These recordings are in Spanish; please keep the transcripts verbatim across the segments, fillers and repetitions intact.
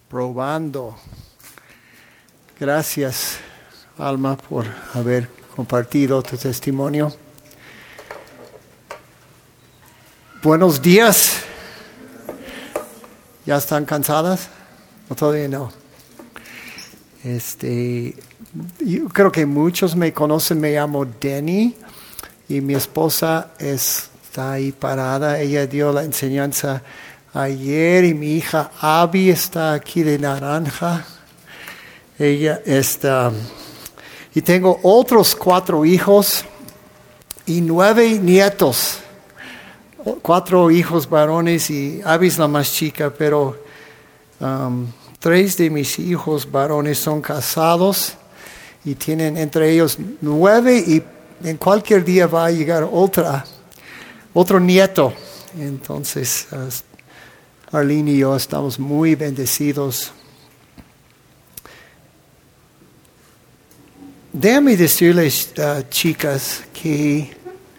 Probando. Gracias, Alma, por haber compartido tu testimonio. Buenos días. ¿Ya están cansadas? ¿O todavía no? Este, yo creo que muchos me conocen. Me llamo Denny y mi esposa está ahí parada. Ella dio la enseñanza ayer y mi hija Abby está aquí de naranja. Ella está... Y tengo otros cuatro hijos y nueve nietos. Cuatro hijos varones y Abby es la más chica, pero um, tres de mis hijos varones son casados y tienen entre ellos nueve y en cualquier día va a llegar otra, otro nieto. Entonces, uh, Arlene y yo estamos muy bendecidos. Déjame decirles, uh, chicas, que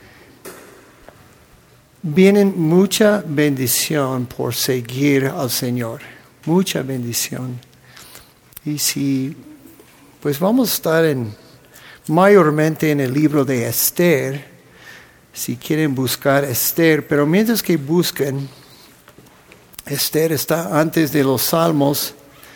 vienen mucha bendición por seguir al Señor. Mucha bendición. Y si, pues vamos a estar en, mayormente en el libro de Esther, si quieren buscar Esther, pero mientras que busquen, Esther está antes de los Salmos.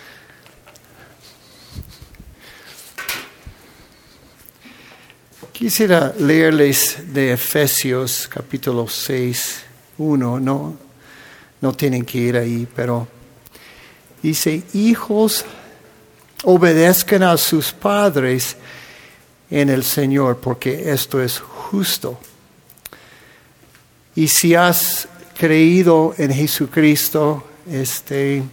Quisiera leerles de Efesios capítulo seis, uno, no, no tienen que ir ahí, pero dice, hijos, obedezcan a sus padres en el Señor, porque esto es justo. Y si has creído en Jesucristo, este,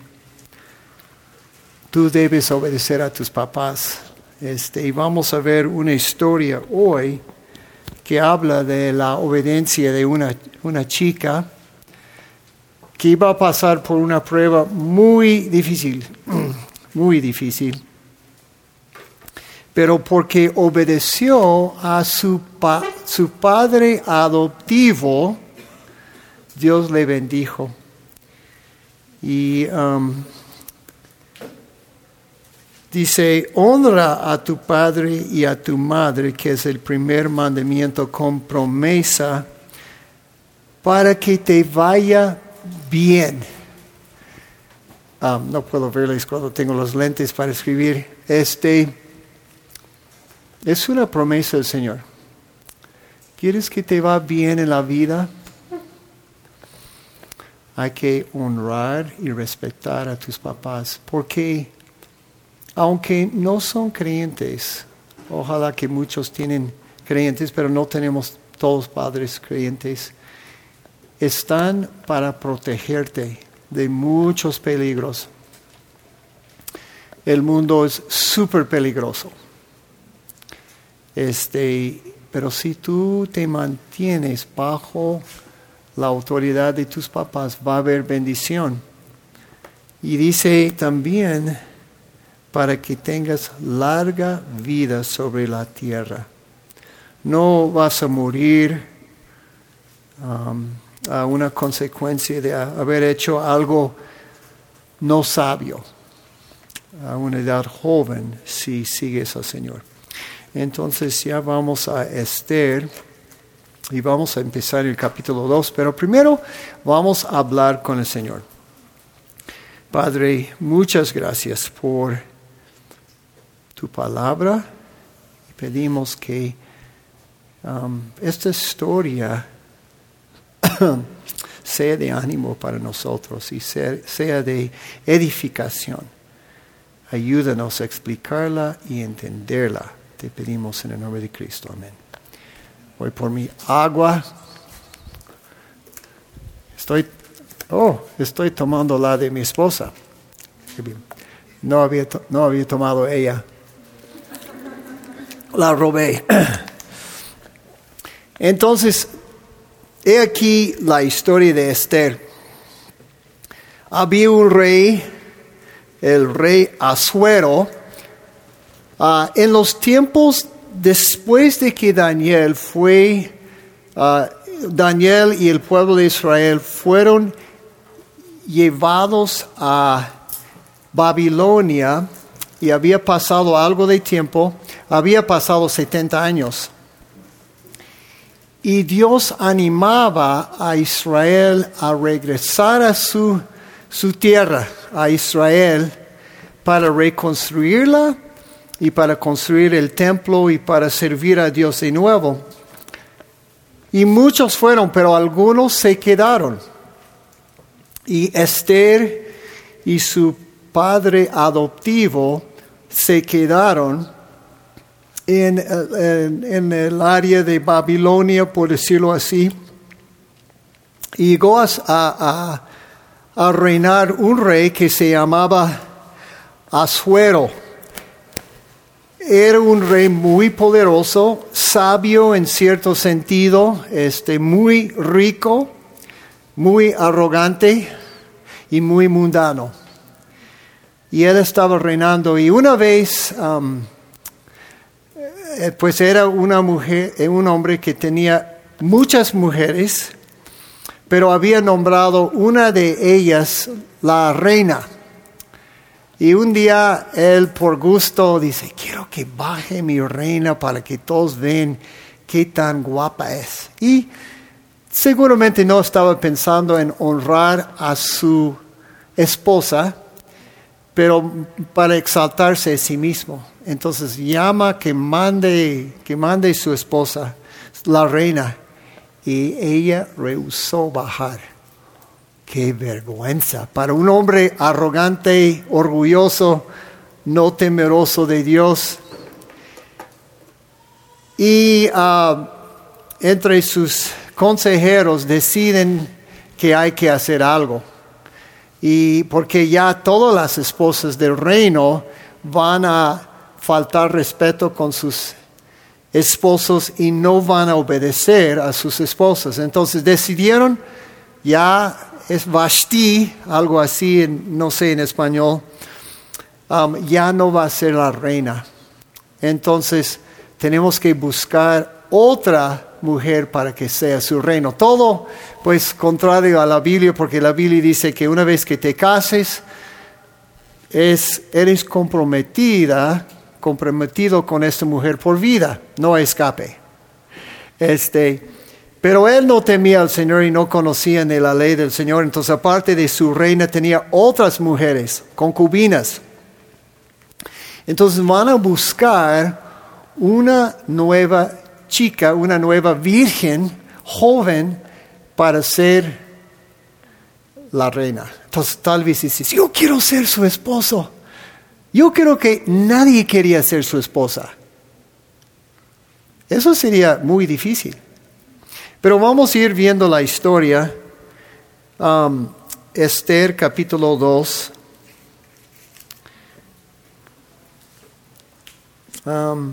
tú debes obedecer a tus papás. Este, y vamos a ver una historia hoy que habla de la obediencia de una, una chica que iba a pasar por una prueba muy difícil, muy difícil. Pero porque obedeció a su, pa, su padre adoptivo, Dios le bendijo. Y um, dice, honra a tu padre y a tu madre, que es el primer mandamiento con promesa, para que te vaya bien. Um, no puedo verles cuando tengo los lentes para escribir. Este es una promesa del Señor. ¿Quieres que te va bien en la vida? Hay que honrar y respetar a tus papás, porque aunque no son creyentes, ojalá que muchos tienen creyentes, pero no tenemos todos padres creyentes, están para protegerte de muchos peligros. El mundo es súper peligroso. Este, pero si tú te mantienes bajo la autoridad de tus papás, va a haber bendición. Y dice también, para que tengas larga vida sobre la tierra. No vas a morir um, a una consecuencia de haber hecho algo no sabio a una edad joven si sigues al Señor. Entonces ya vamos a Esther y vamos a empezar el capítulo dos, pero primero vamos a hablar con el Señor. Padre, muchas gracias por tu palabra. Pedimos que um, esta historia sea de ánimo para nosotros y sea, sea de edificación. Ayúdanos a explicarla y entenderla. Te pedimos en el nombre de Cristo. Amén. Voy por mi agua. Estoy, oh, estoy tomando la de mi esposa. No había, to- no había tomado ella. La robé. Entonces, he aquí la historia de Esther. Había un rey, el rey Asuero, uh, en los tiempos después de que Daniel fue, uh, Daniel y el pueblo de Israel fueron llevados a Babilonia y había pasado algo de tiempo, había pasado setenta años. Y Dios animaba a Israel a regresar a su, su tierra, a Israel, para reconstruirla y para construir el templo y para servir a Dios de nuevo. Y muchos fueron, pero algunos se quedaron. Y Esther y su padre adoptivo se quedaron En, en, en el área de Babilonia, por decirlo así. Y llegó a, a, a reinar un rey que se llamaba Asuero. Era un rey muy poderoso, sabio en cierto sentido, este, muy rico, muy arrogante y muy mundano. Y él estaba reinando. Y una vez... Um, pues era una mujer, un hombre que tenía muchas mujeres, pero había nombrado una de ellas la reina. Y un día él por gusto dice, quiero que baje mi reina para que todos vean qué tan guapa es. Y seguramente no estaba pensando en honrar a su esposa, pero para exaltarse a sí mismo. Entonces llama que mande, que mande su esposa, la reina, y ella rehusó bajar. ¡Qué vergüenza! Para un hombre arrogante, orgulloso, no temeroso de Dios. Y uh, entre sus consejeros deciden que hay que hacer algo. Y porque ya todas las esposas del reino van a faltar respeto con sus esposos y no van a obedecer a sus esposas. Entonces decidieron, ya es Vashti, algo así, en, no sé en español, um, ya no va a ser la reina. Entonces tenemos que buscar otra mujer para que sea su reino. Todo pues contrario a la Biblia, porque la Biblia dice que una vez que te cases, es, eres comprometida, comprometido con esta mujer por vida, no escape. Este, pero él no temía al Señor y no conocía ni la ley del Señor, entonces aparte de su reina tenía otras mujeres, concubinas. Entonces van a buscar una nueva chica, una nueva virgen, joven, para ser la reina. Entonces tal vez dices, yo quiero ser su esposo. Yo creo que nadie quería ser su esposa. Eso sería muy difícil. Pero vamos a ir viendo la historia. Um, Esther capítulo dos. Um,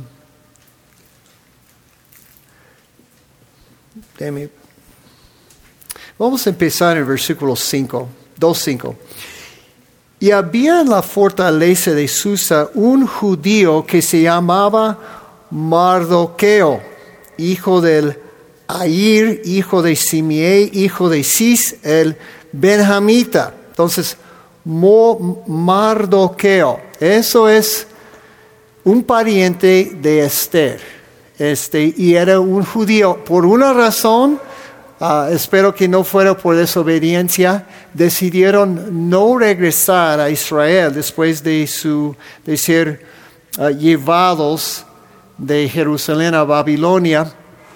déjame. Vamos a empezar en el versículo cinco, dos cinco. Y había en la fortaleza de Susa un judío que se llamaba Mardoqueo, hijo del Air, hijo de Simei, hijo de Cis, el benjamita. Entonces, Mo, Mardoqueo, eso es un pariente de Esther. Este, y era un judío. Por una razón, uh, espero que no fuera por desobediencia, decidieron no regresar a Israel después de, su, de ser uh, llevados de Jerusalén a Babilonia.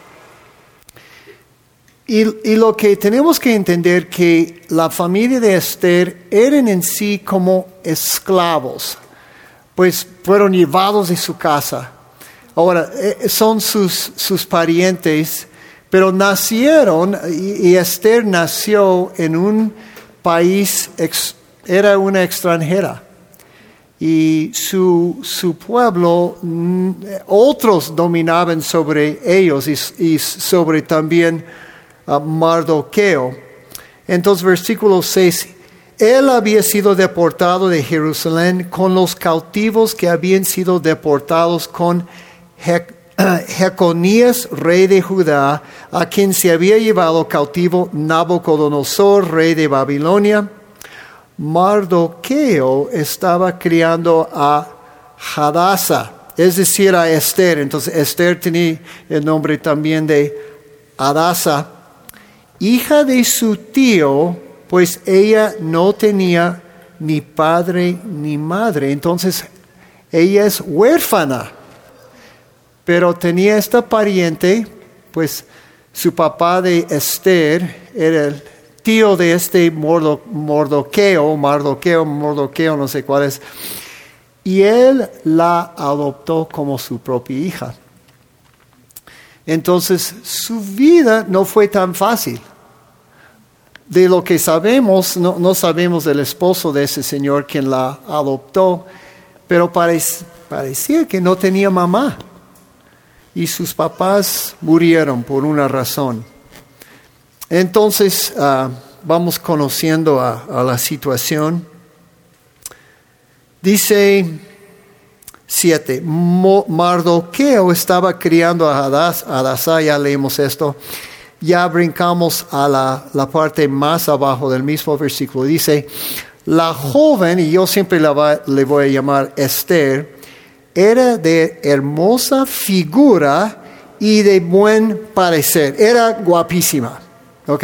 Y, y lo que tenemos que entender que la familia de Esther eran en sí como esclavos, pues fueron llevados de su casa. Ahora, eh, son sus, sus parientes, pero nacieron, y, y Esther nació en un país, ex, era una extranjera. Y su, su pueblo, mm, otros dominaban sobre ellos y, y sobre también uh, Mardoqueo. Entonces, versículo seis, él había sido deportado de Jerusalén con los cautivos que habían sido deportados con Jeconías, rey de Judá, a quien se había llevado cautivo Nabucodonosor, rey de Babilonia. Mardoqueo estaba criando a Hadasa, es decir, a Esther. Entonces Esther tenía el nombre también de Hadasa, hija de su tío, pues ella no tenía ni padre ni madre. Entonces ella es huérfana, pero tenía esta pariente, pues su papá de Esther era el tío de este Mordo, Mordoqueo, Mardoqueo, Mordoqueo, no sé cuál es, y él la adoptó como su propia hija. Entonces su vida no fue tan fácil. De lo que sabemos, no, no sabemos del esposo de ese señor quien la adoptó, pero parec- parecía que no tenía mamá. Y sus papás murieron por una razón. Entonces, uh, vamos conociendo a, a la situación. Dice siete, Mardoqueo estaba criando a Hadasa, ya leímos esto. Ya brincamos a la, la parte más abajo del mismo versículo. Dice, la joven, y yo siempre la va, le voy a llamar Esther, era de hermosa figura y de buen parecer. Era guapísima. ¿Ok?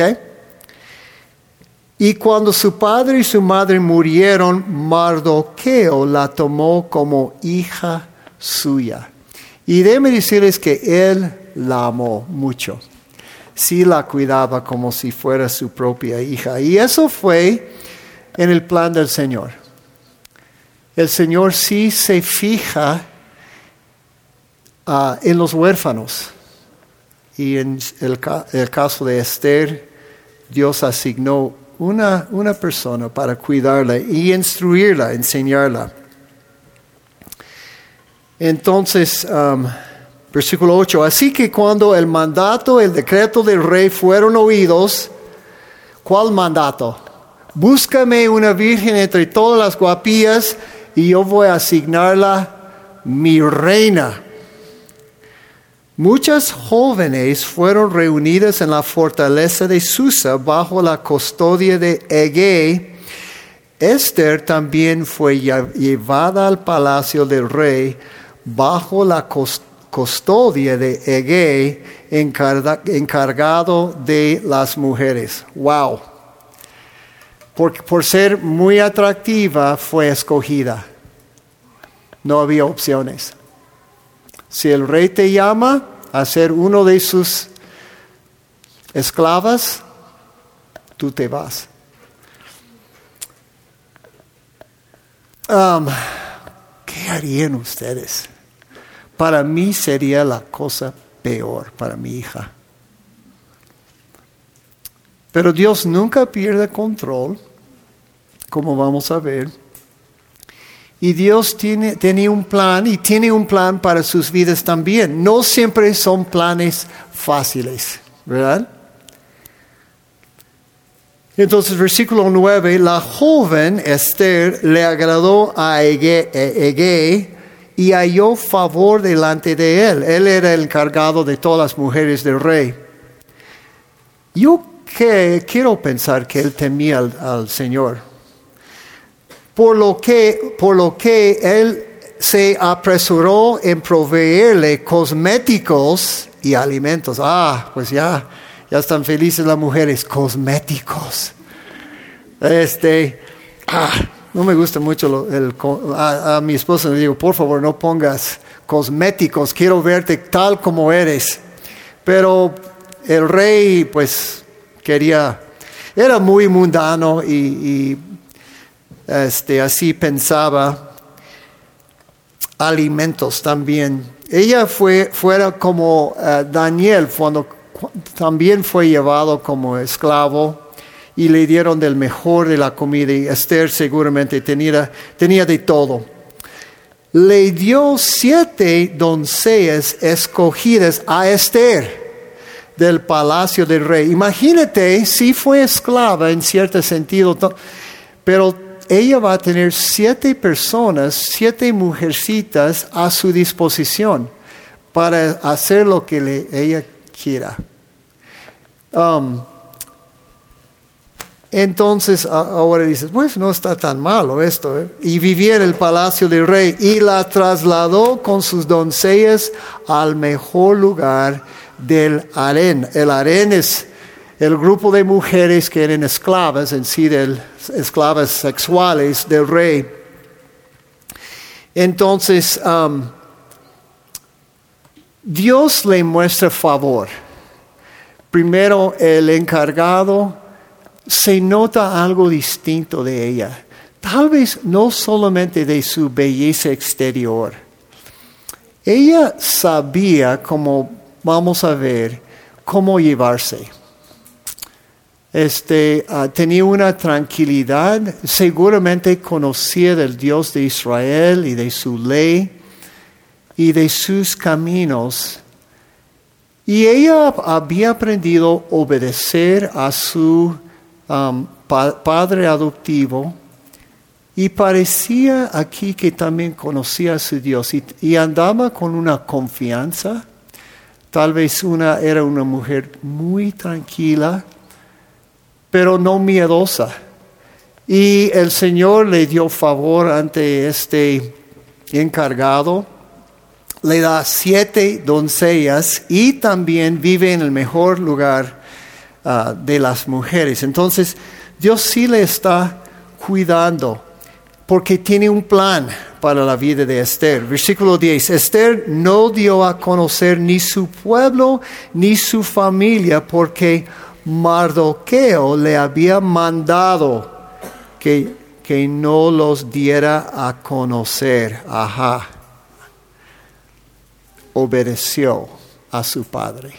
Y cuando su padre y su madre murieron, Mardoqueo la tomó como hija suya. Y déjenme decirles que él la amó mucho. Sí la cuidaba como si fuera su propia hija. Y eso fue en el plan del Señor. El Señor sí se fija uh, en los huérfanos. Y en el, el caso de Esther, Dios asignó una, una persona para cuidarla y instruirla, enseñarla. Entonces, um, versículo ocho, así que cuando el mandato, el decreto del rey fueron oídos, ¿cuál mandato? Búscame una virgen entre todas las guapías y yo voy a asignarla mi reina. Muchas jóvenes fueron reunidas en la fortaleza de Susa bajo la custodia de Hegei. Esther también fue llevada al palacio del rey bajo la custodia de Hegei, encargado de las mujeres. ¡Wow! Por, por ser muy atractiva fue escogida. No había opciones. Si el rey te llama a ser uno de sus esclavas, tú te vas. Um, ¿Qué harían ustedes? Para mí sería la cosa peor para mi hija. Pero Dios nunca pierde control, como vamos a ver. Y Dios tiene, tenía un plan y tiene un plan para sus vidas también. No siempre son planes fáciles, ¿verdad? Entonces, versículo nueve, la joven Esther le agradó a Hegei y halló favor delante de él. Él era el encargado de todas las mujeres del rey. Yo que, quiero pensar que él temía al, al Señor. Por lo que, por lo que él se apresuró en proveerle cosméticos y alimentos. Ah, pues ya, ya están felices las mujeres, cosméticos. Este, ah, no me gusta mucho lo, el, a, a mi esposa le digo, por favor no pongas cosméticos, quiero verte tal como eres. Pero el rey, pues, quería, era muy mundano y, y Este, así pensaba. Alimentos también. Ella fue fuera como uh, Daniel cuando cu- también fue llevado como esclavo y le dieron del mejor de la comida. Y Esther seguramente tenía, tenía de todo. Le dio siete doncellas escogidas a Esther del palacio del rey. Imagínate si fue esclava en cierto sentido, pero ella va a tener siete personas, siete mujercitas a su disposición para hacer lo que le, ella quiera. Um, Entonces ahora dices, pues no está tan malo esto, ¿eh? Y vivía en el palacio del rey y la trasladó con sus doncellas al mejor lugar del harén. El harén es el grupo de mujeres que eran esclavas en sí, del, esclavas sexuales del rey. Entonces um, Dios le muestra favor. Primero el encargado se nota algo distinto de ella. Tal vez no solamente de su belleza exterior. Ella sabía, como vamos a ver, cómo llevarse. Este, uh, tenía una tranquilidad, seguramente conocía del Dios de Israel y de su ley y de sus caminos. Y ella había aprendido a obedecer a su Um, pa- padre adoptivo y parecía aquí que también conocía a su Dios y, y andaba con una confianza. Tal vez una, era una mujer muy tranquila, pero no miedosa. Y el Señor le dio favor ante este encargado. Le da siete doncellas y también vive en el mejor lugar Uh, de las mujeres. Entonces, Dios sí le está cuidando porque tiene un plan para la vida de Esther. Versículo diez. Esther no dio a conocer ni su pueblo ni su familia porque Mardoqueo le había mandado que, que no los diera a conocer. Ajá. Obedeció a su padre.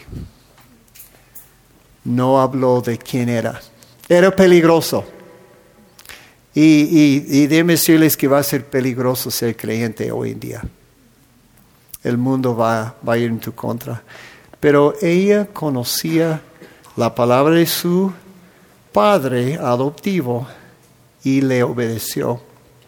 No habló de quién era. Era peligroso. Y, y, y déjenme decirles que va a ser peligroso ser creyente hoy en día. El mundo va, va a ir en tu contra. Pero ella conocía la palabra de su padre adoptivo y le obedeció.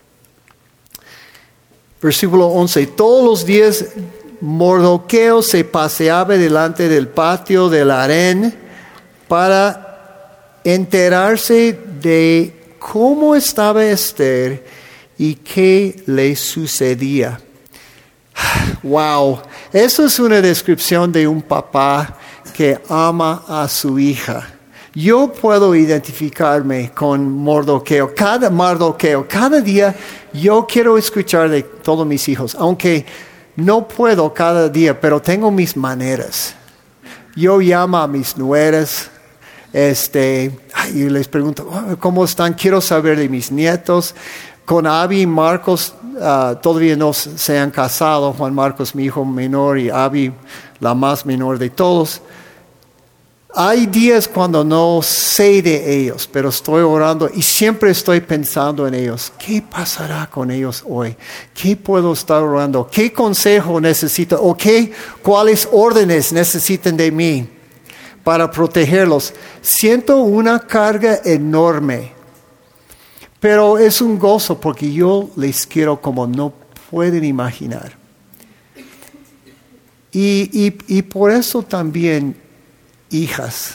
Versículo once. Todos los días Mardoqueo se paseaba delante del patio del harén para enterarse de cómo estaba Esther y qué le sucedía. Wow, eso es una descripción de un papá que ama a su hija. Yo puedo identificarme con Mardoqueo, cada Mardoqueo, cada día yo quiero escuchar de todos mis hijos, aunque no puedo cada día, pero tengo mis maneras. Yo llamo a mis nueras. Este, y les pregunto, oh, ¿cómo están? Quiero saber de mis nietos. Con Abby y Marcos uh, todavía no se han casado. Juan Marcos, mi hijo menor, y Abby, la más menor de todos. Hay días cuando no sé de ellos, pero estoy orando y siempre estoy pensando en ellos. ¿Qué pasará con ellos hoy? ¿Qué puedo estar orando? ¿Qué consejo necesito? ¿O qué, cuáles órdenes necesitan de mí para protegerlos? Siento una carga enorme, pero es un gozo porque yo les quiero como no pueden imaginar. Y, y, y por eso también, hijas,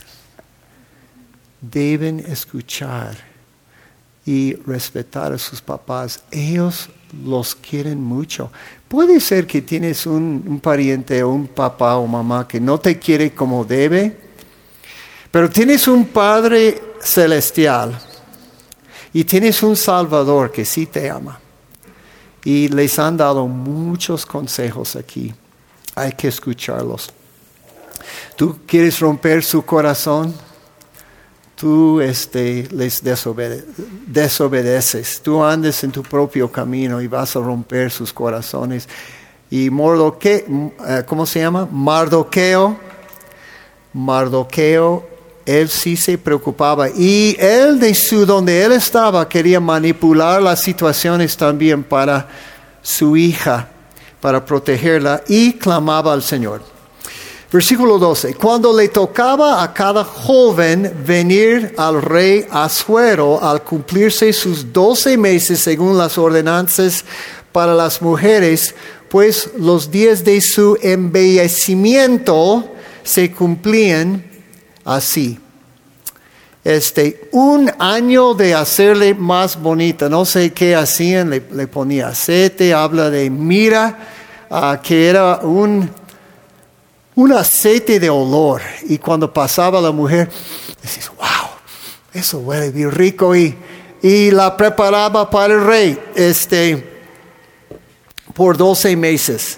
deben escuchar y respetar a sus papás. Ellos los quieren mucho. Puede ser que tienes un, un pariente o un papá o mamá que no te quiere como debe, pero tienes un Padre celestial y tienes un Salvador que sí te ama. Y les han dado muchos consejos aquí. Hay que escucharlos. Tú quieres romper su corazón, tú este, les desobede- desobedeces. Tú andes en tu propio camino y vas a romper sus corazones. Y Mardoqueo, ¿cómo se llama? Mardoqueo. Mardoqueo, él sí se preocupaba. Y él, de su, donde él estaba, quería manipular las situaciones también para su hija, para protegerla, y clamaba al Señor. Versículo doce. Cuando le tocaba a cada joven venir al rey Asuero al cumplirse sus doce meses según las ordenanzas para las mujeres, pues los días de su embellecimiento se cumplían así. Este, un año de hacerle más bonita. No sé qué hacían, le, le ponía aceite, habla de mira, uh, que era un, un aceite de olor. Y cuando pasaba la mujer, decís, wow, eso huele bien rico. Y, y la preparaba para el rey este, por doce meses.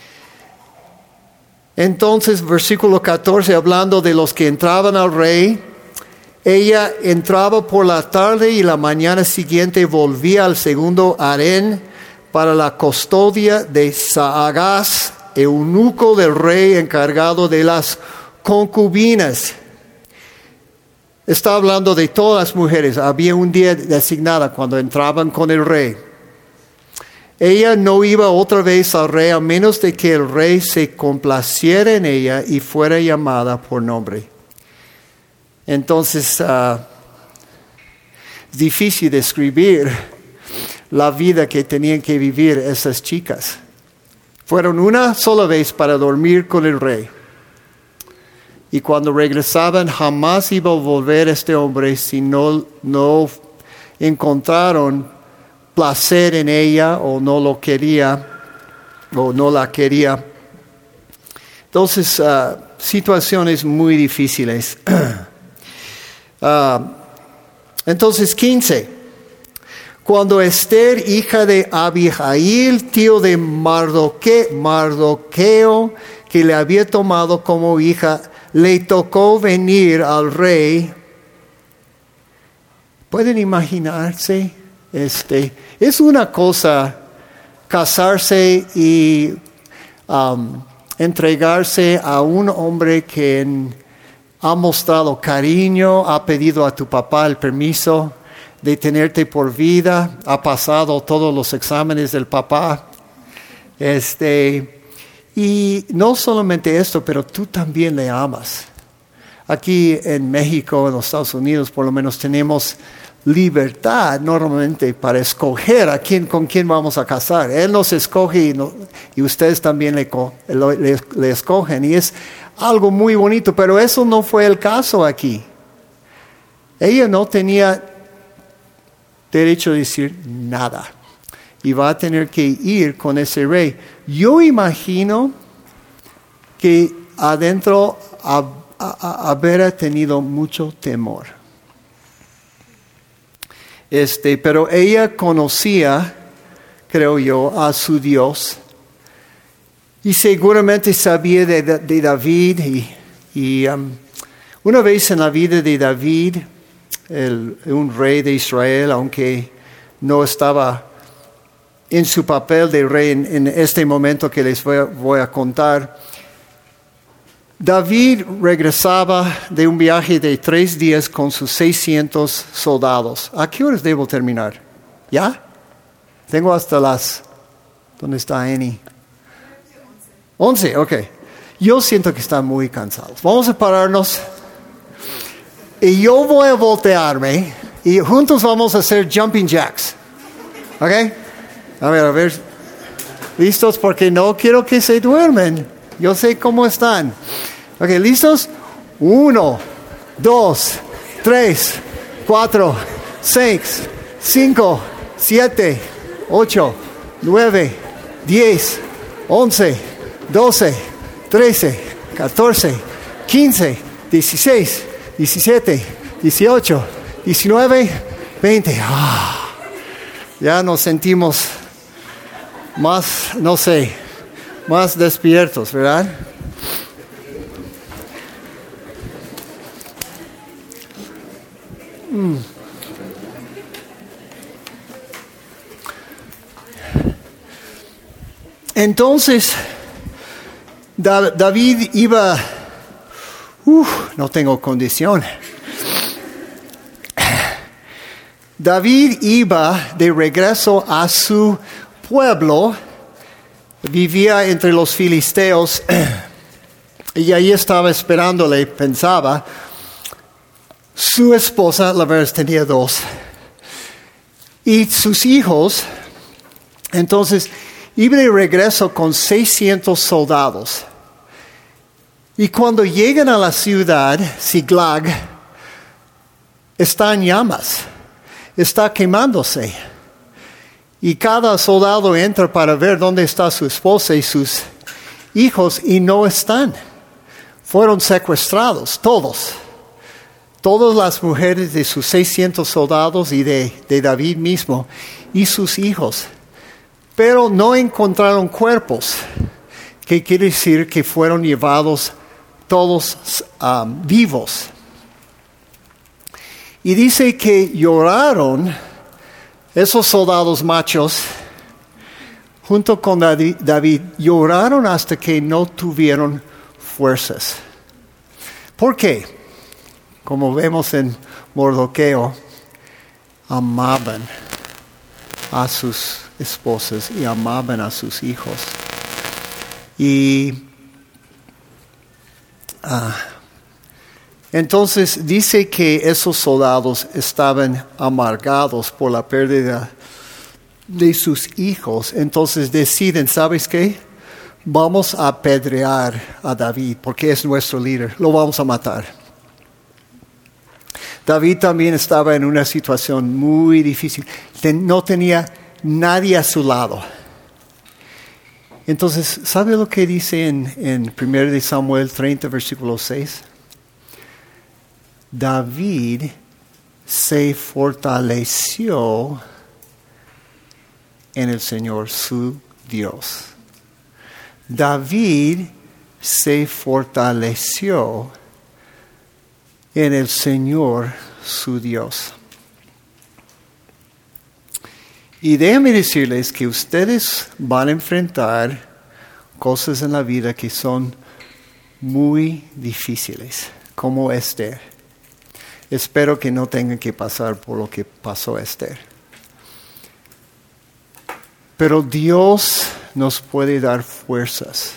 Entonces, versículo catorce, hablando de los que entraban al rey, ella entraba por la tarde y la mañana siguiente volvía al segundo harén para la custodia de Saagás, eunuco del rey encargado de las concubinas. Está hablando de todas las mujeres. Había un día designado cuando entraban con el rey. Ella no iba otra vez al rey a menos de que el rey se complaciera en ella y fuera llamada por nombre. Entonces, uh, es difícil describir la vida que tenían que vivir esas chicas. Fueron una sola vez para dormir con el rey. Y cuando regresaban, jamás iba a volver este hombre si no, no encontraron placer en ella o no lo quería o no la quería. Entonces, uh, situaciones muy difíciles. Uh, entonces, quince. Cuando Esther, hija de Abihail, tío de Mardoque, Mardoqueo, que le había tomado como hija, le tocó venir al rey. ¿Pueden imaginarse? Este, es una cosa casarse y um, entregarse a un hombre que en, ha mostrado cariño, ha pedido a tu papá el permiso de tenerte por vida, ha pasado todos los exámenes del papá. Este, y no solamente esto, pero tú también le amas. Aquí en México, en los Estados Unidos, por lo menos tenemos libertad normalmente para escoger a quién, con quién vamos a casar. Él nos escoge y, no, y ustedes también le, le, le escogen. Y es algo muy bonito, pero eso no fue el caso aquí. Ella no tenía derecho a decir nada. Y va a tener que ir con ese rey. Yo imagino que adentro ha, ha, haber tenido mucho temor. Este, pero ella conocía, creo yo, a su Dios. Y seguramente sabía de, de David. Y, y um, una vez en la vida de David, el, un rey de Israel, aunque no estaba en su papel de rey en, en este momento que les voy a, voy a contar, David regresaba de un viaje de tres días con sus seiscientos soldados. ¿A qué horas debo terminar? ¿Ya? Tengo hasta las... ¿Dónde está Annie? Once, ok. Yo siento que están muy cansados. Vamos a pararnos. Y yo voy a voltearme y juntos vamos a hacer jumping jacks. ¿Ok? A ver, a ver. ¿Listos? Porque no quiero que se duermen. Yo sé cómo están. Ok, ¿listos? Uno, dos, tres, cuatro, seis, cinco, siete, ocho, nueve, diez, once, doce, trece, catorce, quince, dieciséis, diecisiete, dieciocho, diecinueve, veinte. Ah, ya nos sentimos más, no sé, más despiertos, ¿verdad? Mm. Entonces, da, David iba, uh, no tengo condición. David iba de regreso a su pueblo, vivía entre los filisteos y ahí estaba esperándole, pensaba. Su esposa, la verdad, tenía dos. Y sus hijos, entonces, iba de regreso con seiscientos soldados. Y cuando llegan a la ciudad, Siglag, está en llamas, está quemándose. Y cada soldado entra para ver dónde está su esposa y sus hijos y no están. Fueron secuestrados, todos. Todas las mujeres de sus seiscientos soldados y de, de David mismo y sus hijos. Pero no encontraron cuerpos, que quiere decir que fueron llevados todos um, vivos. Y dice que lloraron esos soldados machos junto con David, lloraron hasta que no tuvieron fuerzas. ¿Por qué? Como vemos en Mardoqueo, amaban a sus esposas y amaban a sus hijos. Y ah, entonces dice que esos soldados estaban amargados por la pérdida de sus hijos. Entonces deciden, ¿sabes qué? Vamos a apedrear a David porque es nuestro líder. Lo vamos a matar. David también estaba en una situación muy difícil. No tenía nadie a su lado. Entonces, ¿sabe lo que dice en, en primero de Samuel treinta, versículo seis? David se fortaleció en el Señor su Dios. David se fortaleció en el Señor su Dios. Y déjenme decirles que ustedes van a enfrentar cosas en la vida que son muy difíciles, como Esther. Espero que no tengan que pasar por lo que pasó Esther. Pero Dios nos puede dar fuerzas.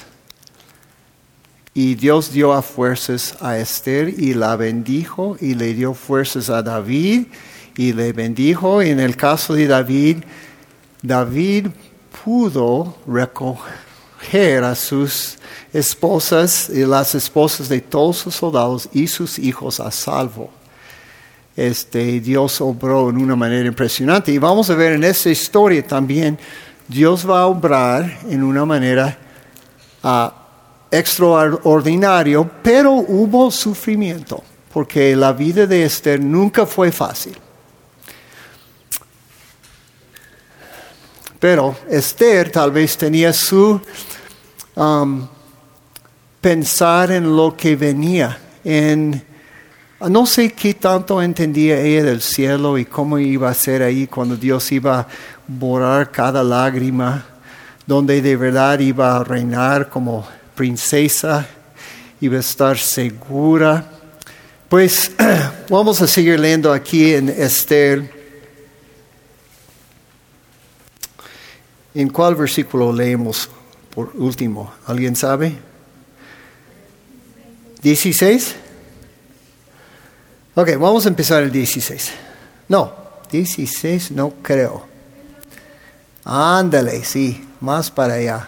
Y Dios dio a fuerzas a Esther y la bendijo y le dio fuerzas a David y le bendijo. Y en el caso de David, David pudo recoger a sus esposas y las esposas de todos sus soldados y sus hijos a salvo. Este, Dios obró en una manera impresionante. Y vamos a ver en esta historia también, Dios va a obrar en una manera uh, extraordinario, pero hubo sufrimiento, porque la vida de Esther nunca fue fácil. Pero Esther tal vez tenía su um, pensar en lo que venía, en no sé qué tanto entendía ella del cielo y cómo iba a ser ahí cuando Dios iba a borrar cada lágrima, donde de verdad iba a reinar como princesa, iba a estar segura. Pues vamos a seguir leyendo aquí en Esther. ¿En cuál versículo leemos por último? ¿Alguien sabe? ¿dieciséis? Ok, vamos a empezar el dieciséis. No, dieciséis no creo. Ándale, sí, más para allá.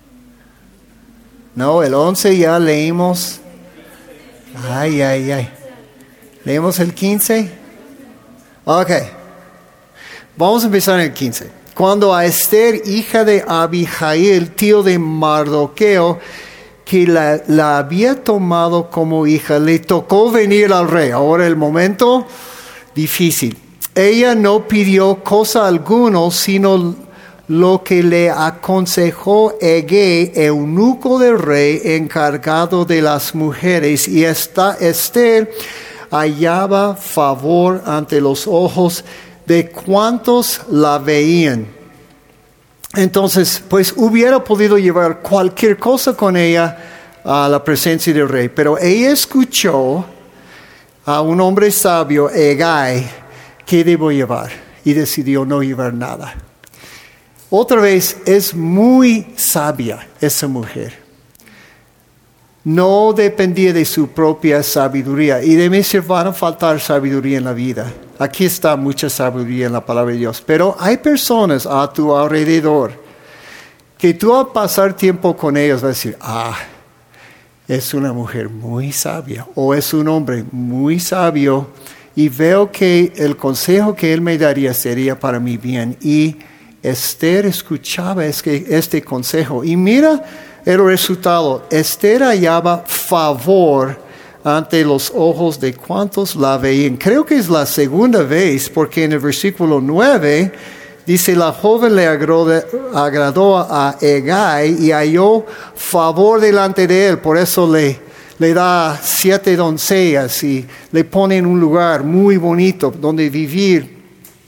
No, el once ya leímos. Ay, ay, ay. ¿Leímos el quince? Ok. Vamos a empezar en el quince. Cuando a Esther, hija de Abihail, tío de Mardoqueo, que la, la había tomado como hija, le tocó venir al rey. Ahora el momento difícil. Ella no pidió cosa alguna, sino lo que le aconsejó Hegai, eunuco del rey, encargado de las mujeres. Y esta Esther hallaba favor ante los ojos de cuantos la veían. Entonces, pues hubiera podido llevar cualquier cosa con ella a la presencia del rey. Pero ella escuchó a un hombre sabio, Hegai, ¿qué debo llevar? Y decidió no llevar nada. Otra vez, es muy sabia esa mujer. No dependía de su propia sabiduría. Y de mí se van a faltar sabiduría en la vida. Aquí está mucha sabiduría en la palabra de Dios. Pero hay personas a tu alrededor que tú al pasar tiempo con ellos vas a decir, ah, es una mujer muy sabia. O es un hombre muy sabio y veo que el consejo que él me daría sería para mi bien. Y Esther escuchaba este, este consejo. Y mira el resultado. Esther hallaba favor ante los ojos de cuantos la veían. Creo que es la segunda vez, porque en el versículo nueve dice, la joven le agradó, agradó a Hegai y halló favor delante de él. Por eso le, le da siete doncellas y le pone en un lugar muy bonito donde vivir.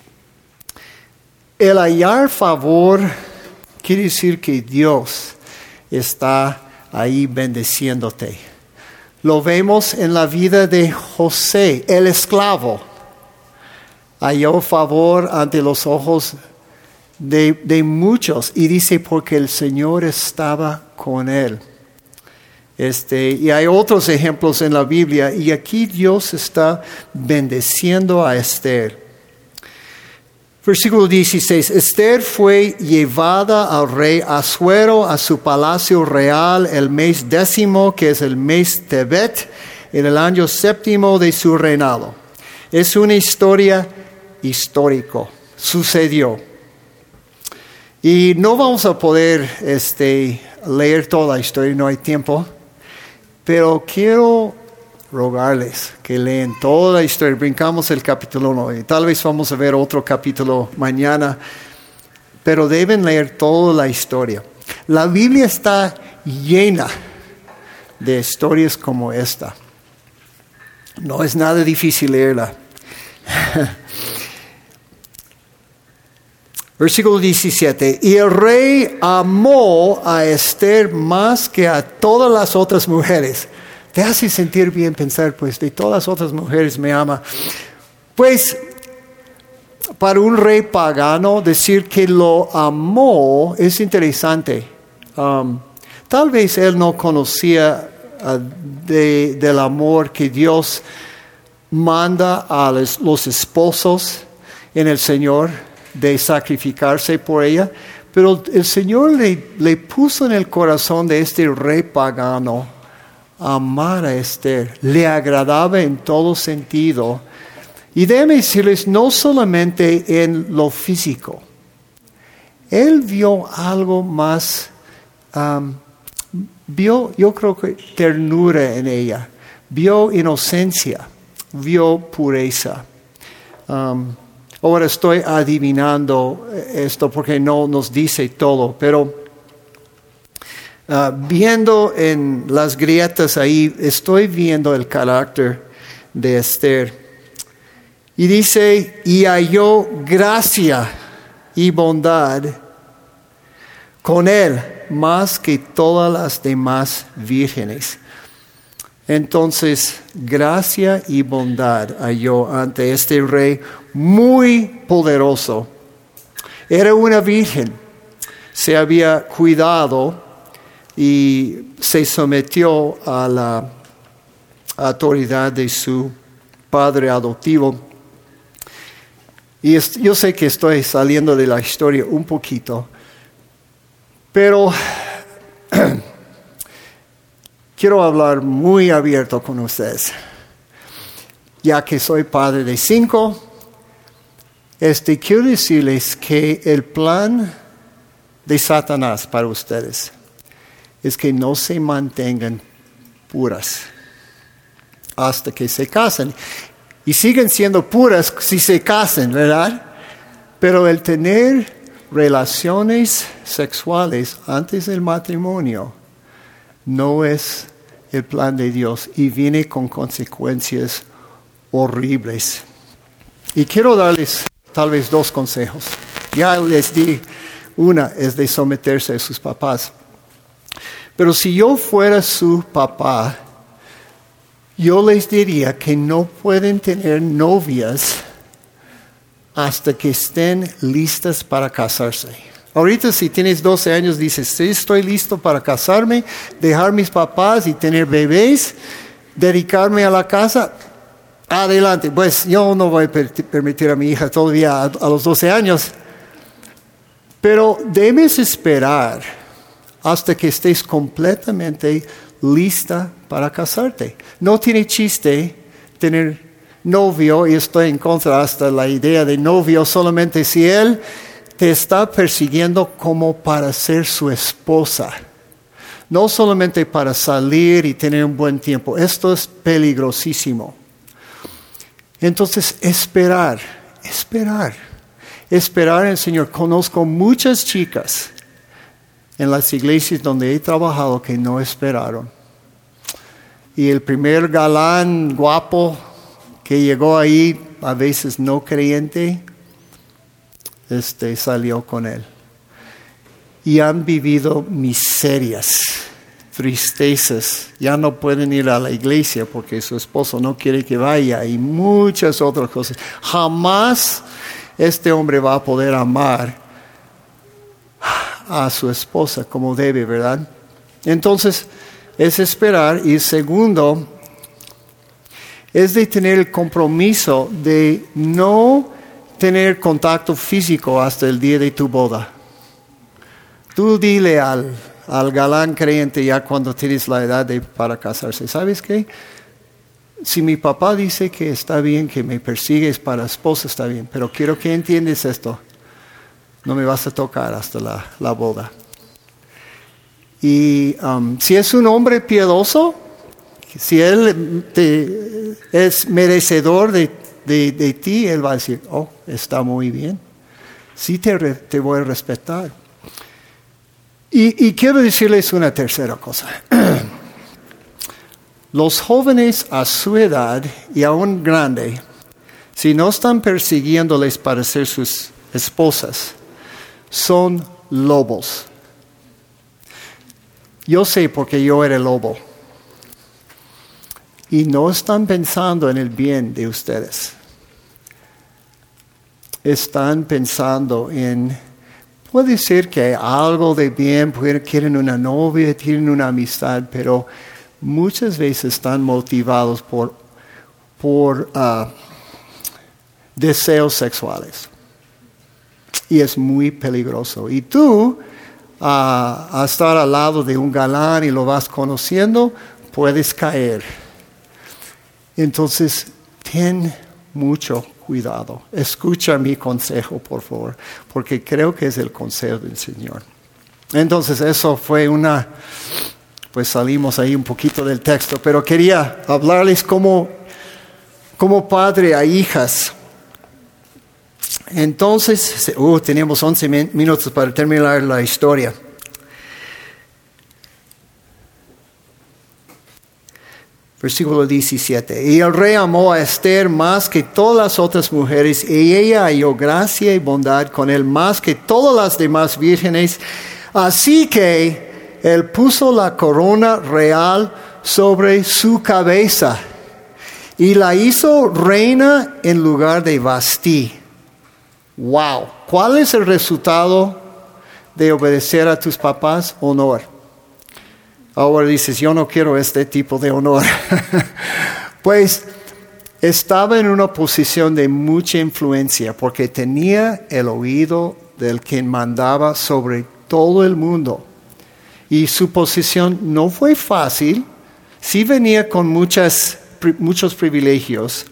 El hallar favor quiere decir que Dios está ahí bendeciéndote. Lo vemos en la vida de José, el esclavo. Halló favor ante los ojos de, de muchos. Y dice, porque el Señor estaba con él. Este, y hay otros ejemplos en la Biblia. Y aquí Dios está bendeciendo a Esther. Versículo dieciséis. Esther fue llevada al rey Asuero a su palacio real el mes décimo, que es el mes Tebet, en el año séptimo de su reinado. Es una historia histórica. Sucedió. Y no vamos a poder este, leer toda la historia, no hay tiempo. Pero quiero rogarles que leen toda la historia. Brincamos el capítulo uno y tal vez vamos a ver otro capítulo mañana, pero deben leer toda la historia. La Biblia está llena de historias como esta. No es nada difícil leerla. Versículo diecisiete. Y el rey amó a Esther más que a todas las otras mujeres. Te hace sentir bien pensar, pues, de todas las otras mujeres me ama. Pues, para un rey pagano, decir que lo amó es interesante. Um, tal vez él no conocía uh, de, del amor que Dios manda a los, los esposos en el Señor de sacrificarse por ella. Pero el Señor le, le puso en el corazón de este rey pagano amar a Esther. Le agradaba en todo sentido. Y déjenme decirles, no solamente en lo físico. Él vio algo más, um, vio, yo creo que ternura en ella. Vio inocencia, vio pureza. Um, ahora estoy adivinando esto porque no nos dice todo, pero Uh, viendo en las grietas ahí, estoy viendo el carácter de Esther. Y dice, y halló gracia y bondad con él más que todas las demás vírgenes. Entonces, gracia y bondad halló ante este rey muy poderoso. Era una virgen, se había cuidado y se sometió a la autoridad de su padre adoptivo. Y es, yo sé que estoy saliendo de la historia un poquito, pero quiero hablar muy abierto con ustedes. Ya que soy padre de cinco, este, quiero decirles que el plan de Satanás para ustedes es que no se mantengan puras hasta que se casen. Y siguen siendo puras si se casan, ¿verdad? Pero el tener relaciones sexuales antes del matrimonio no es el plan de Dios y viene con consecuencias horribles. Y quiero darles tal vez dos consejos. Ya les di, una es de someterse a sus papás. Pero si yo fuera su papá, yo les diría que no pueden tener novias hasta que estén listas para casarse. Ahorita si tienes doce años, dices, sí, estoy listo para casarme, dejar mis papás y tener bebés, dedicarme a la casa. Adelante, pues yo no voy a per- permitir a mi hija todavía a, a los doce años. Pero debes esperar hasta que estés completamente lista para casarte. No tiene chiste tener novio, y estoy en contra hasta la idea de novio, solamente si él te está persiguiendo como para ser su esposa. No solamente para salir y tener un buen tiempo. Esto es peligrosísimo. Entonces, esperar, esperar, esperar en el Señor. Conozco muchas chicas en las iglesias donde he trabajado que no esperaron. Y el primer galán guapo que llegó ahí, a veces no creyente, este, salió con él. Y han vivido miserias, tristezas. Ya no pueden ir a la iglesia porque su esposo no quiere que vaya y muchas otras cosas. Jamás este hombre va a poder amar a su esposa como debe, ¿verdad? Entonces, es esperar. Y segundo, es de tener el compromiso de no tener contacto físico hasta el día de tu boda. Tú dile al, al galán creyente ya cuando tienes la edad de, para casarse, ¿sabes qué? Si mi papá dice que está bien que me persigues para esposa, está bien, pero quiero que entiendas esto. No me vas a tocar hasta la, la boda. Y um, si es un hombre piadoso, si él te, es merecedor de, de, de ti, él va a decir, oh, está muy bien. Sí te, te voy a respetar. Y, y quiero decirles una tercera cosa. Los jóvenes a su edad y aún grande, si no están persiguiéndoles para ser sus esposas, son lobos. Yo sé porque yo era lobo. Y no están pensando en el bien de ustedes. Están pensando en... Puede ser que hay algo de bien, quieren una novia, tienen una amistad, pero muchas veces están motivados por, por uh, deseos sexuales. Y es muy peligroso. Y tú, uh, a estar al lado de un galán y lo vas conociendo, puedes caer. Entonces, ten mucho cuidado. Escucha mi consejo, por favor, porque creo que es el consejo del Señor. Entonces, eso fue una, pues salimos ahí un poquito del texto, pero quería hablarles como, como padre a hijas. Entonces, uh, tenemos once minutos para terminar la historia. Versículo diecisiete. Y el rey amó a Esther más que todas las otras mujeres, y ella halló gracia y bondad con él más que todas las demás vírgenes. Así que él puso la corona real sobre su cabeza y la hizo reina en lugar de Vasti. Wow. ¿Cuál es el resultado de obedecer a tus papás? Honor. Ahora dices, yo no quiero este tipo de honor. Pues estaba en una posición de mucha influencia porque tenía el oído del quien mandaba sobre todo el mundo. Y su posición no fue fácil, sí venía con muchas, muchos privilegios,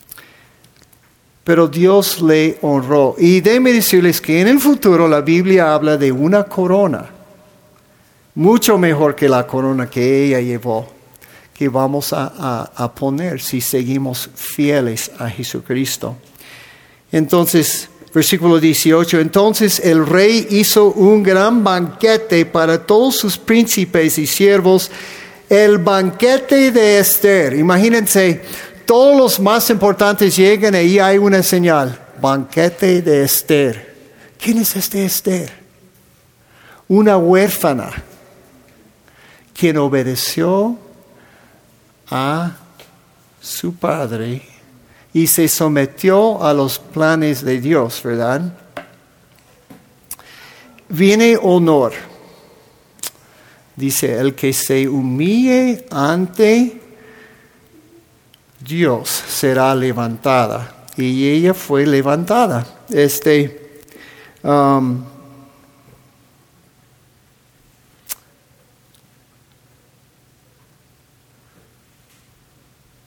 pero Dios le honró. Y déjenme decirles que en el futuro la Biblia habla de una corona. Mucho mejor que la corona que ella llevó, que vamos a, a, a poner si seguimos fieles a Jesucristo. Entonces, versículo dieciocho, entonces el rey hizo un gran banquete para todos sus príncipes y siervos, el banquete de Esther. Imagínense, todos los más importantes llegan y ahí hay una señal, banquete de Esther. ¿Quién es este Esther? Una huérfana, quien obedeció a su padre y se sometió a los planes de Dios, ¿verdad? Viene honor. Dice, el que se humille ante Dios será levantada. Y ella fue levantada. Este... Um,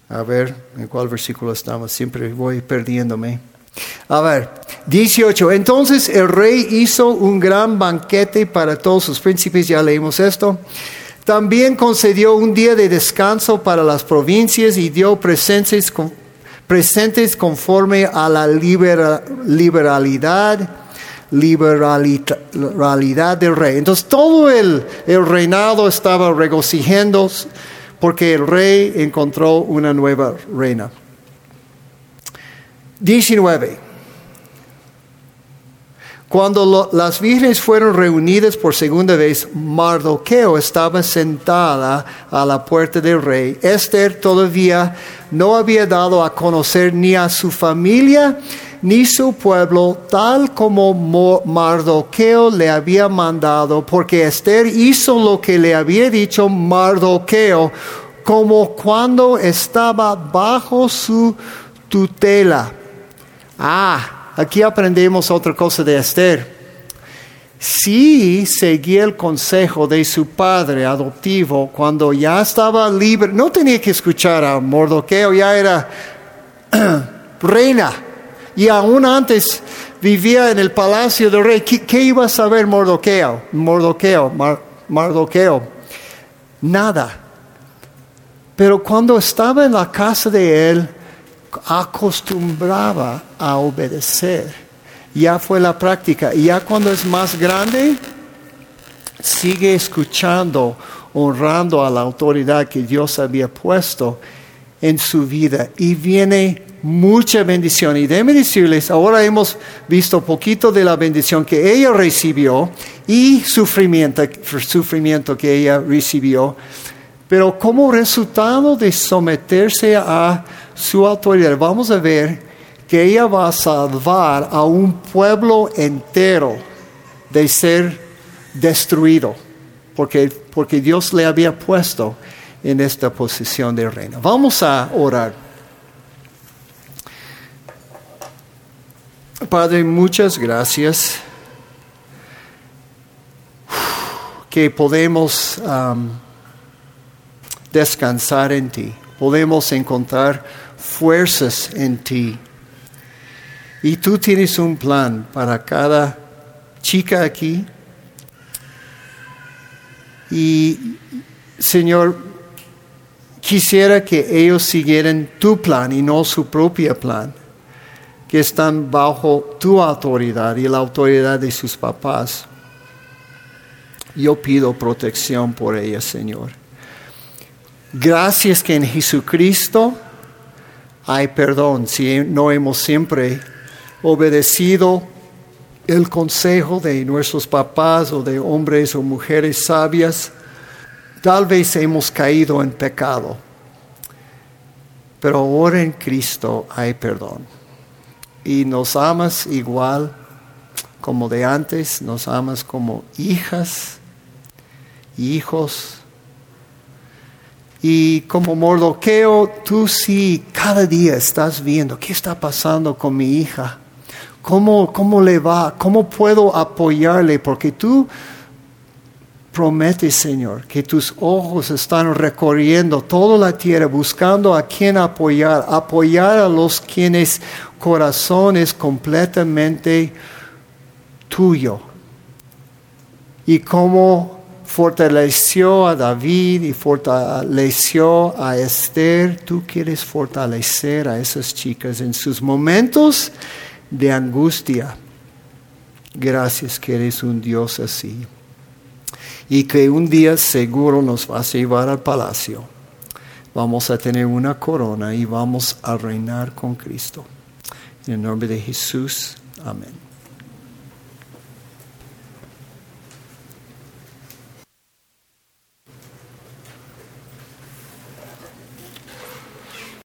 A ver, ¿en cuál versículo estamos? Siempre voy perdiéndome. A ver, dieciocho. Entonces el rey hizo un gran banquete para todos sus príncipes. Ya leímos esto. También concedió un día de descanso para las provincias y dio presentes, presentes conforme a la libera, liberalidad, liberalidad del rey. Entonces todo el, el reinado estaba regocijando porque el rey encontró una nueva reina. diecinueve. Cuando lo, las vírgenes fueron reunidas por segunda vez, Mardoqueo estaba sentada a la puerta del rey. Esther todavía no había dado a conocer ni a su familia ni su pueblo, tal como Mardoqueo le había mandado, porque Esther hizo lo que le había dicho Mardoqueo, como cuando estaba bajo su tutela. Ah, aquí aprendemos otra cosa de Esther. Sí seguía el consejo de su padre adoptivo cuando ya estaba libre. No tenía que escuchar a Mardoqueo, ya era reina. Y aún antes vivía en el palacio del rey. ¿Qué, qué iba a saber Mardoqueo? Mardoqueo, Mar, Mardoqueo. Nada. Pero cuando estaba en la casa de él, acostumbraba a obedecer. Ya fue la práctica. Y ya cuando es más grande, sigue escuchando, honrando a la autoridad que Dios había puesto en su vida. Y viene mucha bendición. Y déjenme decirles, ahora hemos visto poquito de la bendición que ella recibió y sufrimiento, sufrimiento que ella recibió. Pero como resultado de someterse a su autoridad, vamos a ver que ella va a salvar a un pueblo entero de ser destruido, porque, porque Dios le había puesto en esta posición de reina. Vamos a orar. Padre, muchas gracias que podemos um, descansar en ti, podemos encontrar fuerzas en ti. Y tú tienes un plan para cada chica aquí. Y, Señor, quisiera que ellos siguieran tu plan y no su propio plan, que están bajo tu autoridad y la autoridad de sus papás. Yo pido protección por ellas, Señor. Gracias que en Jesucristo hay perdón si no hemos siempre obedecido el consejo de nuestros papás o de hombres o mujeres sabias. Tal vez hemos caído en pecado, pero ahora en Cristo hay perdón. Y nos amas igual como de antes, nos amas como hijas, hijos. Y como Mardoqueo, tú sí cada día estás viendo qué está pasando con mi hija. ¿Cómo, cómo le va? ¿Cómo puedo apoyarle? Porque tú prometes, Señor, que tus ojos están recorriendo toda la tierra, buscando a quien apoyar, apoyar a los quienes corazón es completamente tuyo. Y como fortaleció a David y fortaleció a Esther, tú quieres fortalecer a esas chicas en sus momentos de angustia. Gracias que eres un Dios así. Y que un día seguro nos vas a llevar al palacio. Vamos a tener una corona y vamos a reinar con Cristo. En el nombre de Jesús, amén.